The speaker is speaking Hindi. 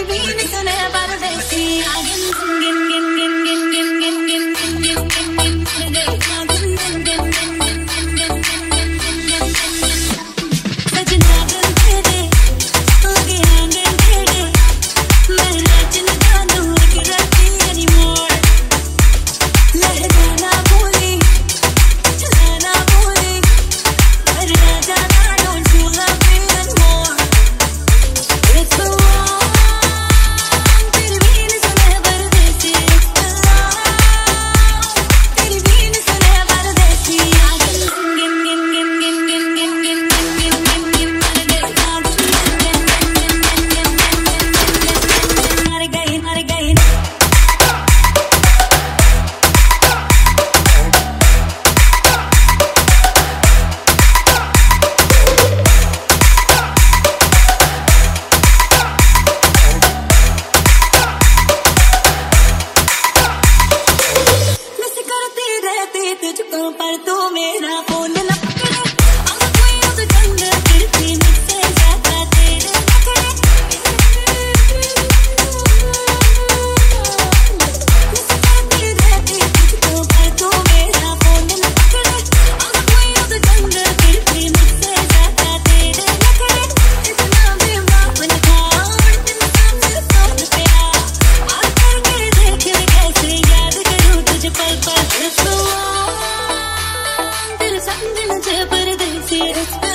पर तू मेरा फोन न पकड़े, अब कोई अब जंग फिरती मुझसे ज्यादा तेरे नखरे। मुस्कुराती रहती तुझको पर तू मेरा फोन न पकड़े, अब कोई अब जंग फिरती मुझसे ज्यादा तेरे नखरे। इतना भी मापन था तेरे सामने सोच पिया, और करके देख कैसे याद करूं तुझे पल पल। दिल समझ मुझे परदेसी।